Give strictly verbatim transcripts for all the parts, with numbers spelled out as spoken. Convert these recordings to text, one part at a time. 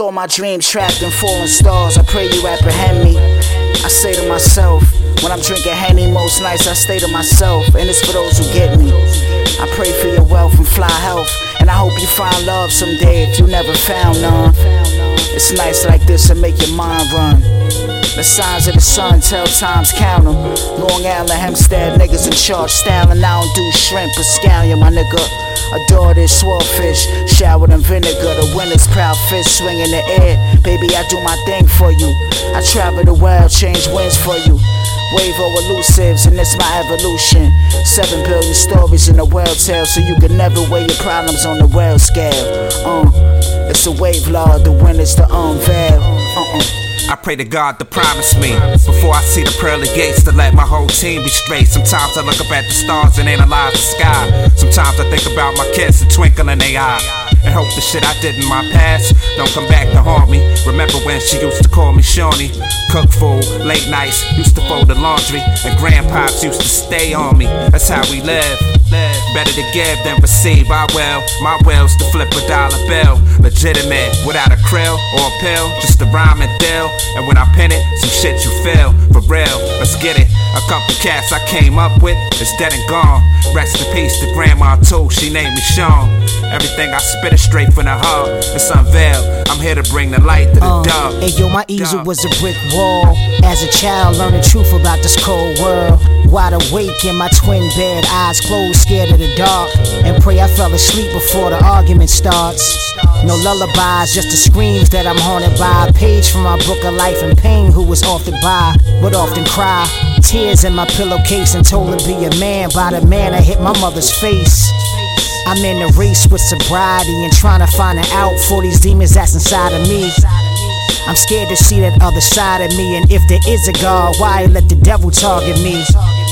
all my dreams trapped in falling stars, I pray you apprehend me. I say to myself, when I'm drinking Henny most nights I stay to myself, and it's for those who get me. I pray for your wealth and fly health, and I hope you find love someday if you never found none. It's nights like this that make your mind run. The signs of the sun tell times count 'em. Long Island, Hempstead, niggas in charge styling. I don't do shrimp or scallion, my nigga. Adore this swordfish, showered in vinegar. The winter's proud fist swing in the air. Baby, I do my thing for you. I travel the world, change winds for you. Wave over elusives, and it's my evolution. Seven billion stories in the world tale, so you can never weigh your problems on the world scale. Uh, it's a wave law, the winner's to unveil. Uh-uh. I pray to God to promise me before I see the pearly gates to let my whole team be straight. Sometimes I look up at the stars and analyze the sky. Sometimes I think about my kids, a twinkle in their eye, and hope the shit I did in my past don't come back to haunt me. Remember when she used to call me Shawnee? Cook food, late nights, used to fold the laundry, and grandpops used to stay on me. That's how we live. Better to give than receive, I will. My will's to flip a dollar bill. Legitimate, without a krill or a pill, just a rhyme and deal. And when I pen it, some shit you feel. For real, let's get it. A couple cats I came up with is dead and gone. Rest in peace to grandma too, she named me Sean. Everything I spit is straight from the heart. It's unveiled, I'm here to bring the light to the uh, dark. Hey yo, my easel was a brick wall. As a child, learning truth about this cold world. Wide awake in my twin bed, eyes closed, scared of the dark. And pray I fell asleep before the argument starts. No lullabies, just the screams that I'm haunted by. A page from my book of life and pain, who was often by, but often cry. Tears in my pillowcase and told to be a man by the man that hit my mother's face. I'm in a race with sobriety and trying to find an out for these demons that's inside of me. I'm scared to see that other side of me, and if there is a God, why let the devil target me?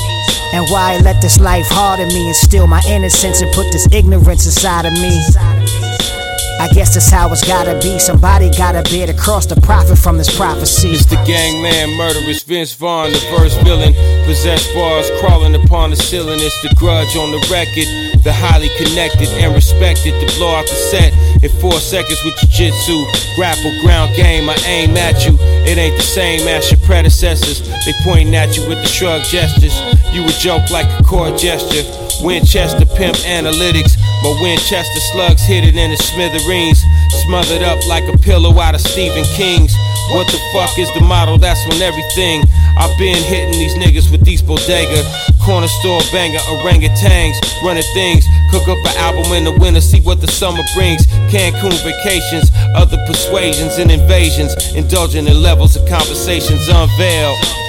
And why let this life harden me and steal my innocence and put this ignorance inside of me? I guess that's how it's gotta be. Somebody gotta bear the cross to profit from this prophecy. It's the gangland, murderous Vince Vaughn, the first villain. Possessed bars crawling upon the ceiling. It's the grudge on the record. The highly connected and respected to blow out the set in four seconds with jiu-jitsu. Grapple, ground game, I aim at you. It ain't the same as your predecessors. They pointing at you with the shrug gestures. You would joke like a chord gesture. Winchester pimp analytics. My Winchester slugs hit it in the smithereens. Smothered up like a pillow out of Stephen King's. What the fuck is the model? That's on everything. I've been hitting these niggas with these bodega. Corner store banger, orangutans. Running things, cook up an album in the winter. See what the summer brings. Cancun vacations, other persuasions and invasions. Indulging in levels of conversations unveiled.